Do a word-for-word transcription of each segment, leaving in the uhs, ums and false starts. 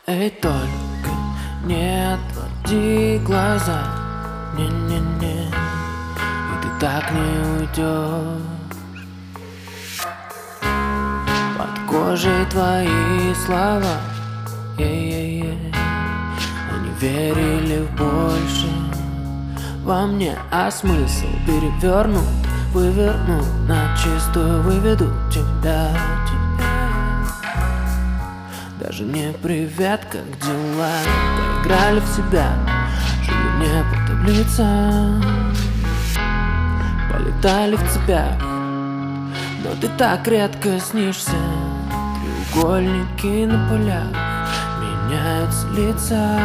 Эй, только не отводи глаза, не-не-не, и ты так не уйдешь. Под кожей твои слова, е-е-е, они верили в больше во мне, а смысл перевернут, выверну на чистую, выведу тебя, тебя. Даже не привет, как дела, поиграли в себя, жили не по таблицам, полетали в цепях, но ты так редко снишься. Треугольники на полях, меняются лица,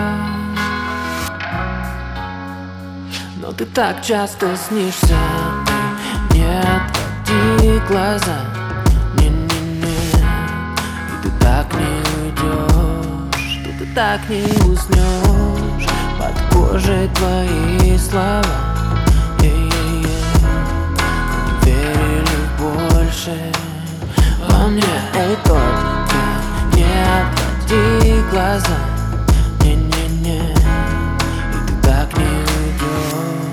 но ты так часто снишься. Не отводи глаза, не-не-не, и ты так не уйдешь, что ты так не уснешь. Под кожей твои слова, е-е-е, они верили в больше во мне. Эй, только не отводи глаза, не-не-не, и ты так не уйдешь.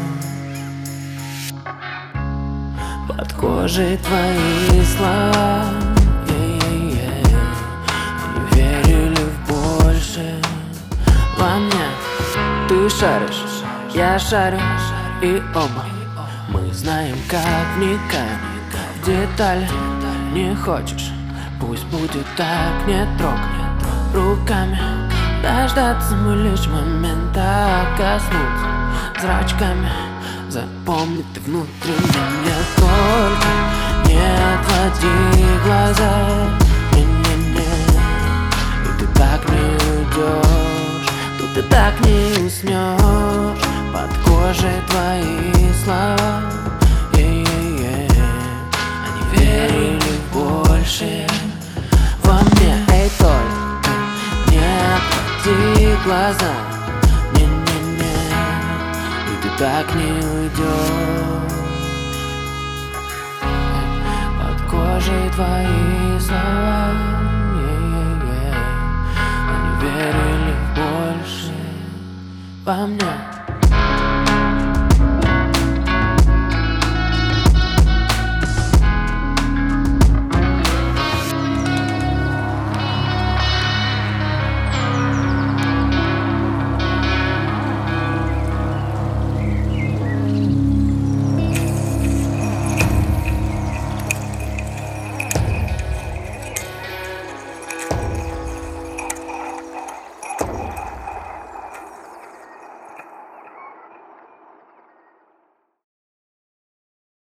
Под кожей твои слова, е-е-е, они верили в больше во мне. Ты шаришь, я шарю, и оба мы знаем, как вникаем в детали. Не хочешь, пусть будет так, не трогай руками. Дождаться мы лишь момента, коснуться зрачками. Запомни, ты внутри меня, только не отводи глаза, не-не-не, и ты так не уйдешь, тут ты так не уснешь. Под кожей твои слова, е-е-е, они верили в больше во мне. Эй, только не отводи глаза, не-не-не, и ты так не уйдешь. Под кожей твои слова, е-е-е, они верили в больше во мне.